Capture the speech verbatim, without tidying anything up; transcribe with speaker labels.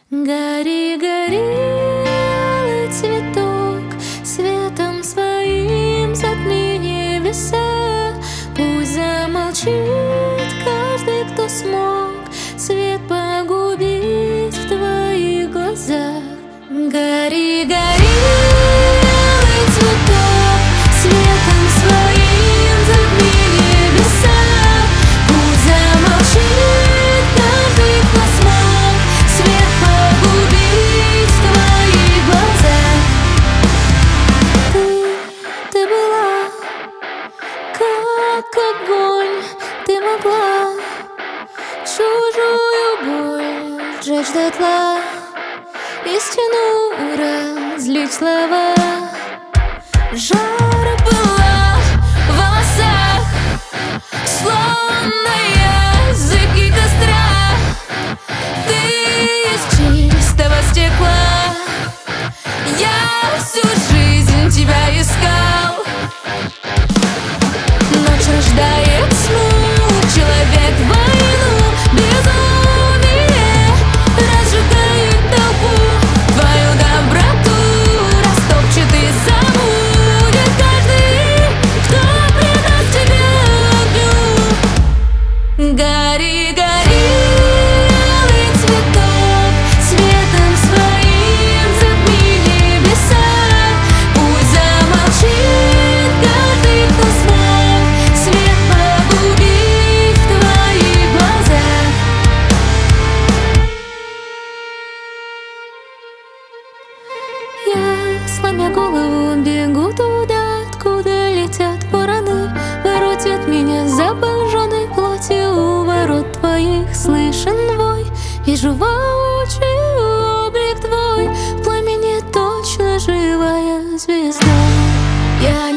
Speaker 1: Гори, гори, алый цветок, светом своим затми небеса. Пусть замолчит каждый, кто смог свет погубить в твоих глазах. Гори, гори, алый цветок, светом своим затми небеса. Пусть замолчит каждый, кто смог свет погубить в твоих глазах. Ты, ты была как огонь, ты могла чужую боль сжечь дотла, истину разлить слова. Жар была в волосах, словно языки костра. Ты из чистого стекла, я всю жизнь тебя искал. Ночь рождает тьму, человек войну, безумие разжигает толпу. Твою доброту растопчет и забудет каждый, кто предаст тебя огню. Гори, гори, алый цветок, светом своим затми небеса. Пусть замолчит каждый, кто смог свет погубить в твоих глазах. Я, сломя голову, бегу туда, откуда летят вороны. Воротят меня запаженной плотью, у ворот твоих слышен вой. Вижу воочию облик твой, в пламени точно живая звезда. Я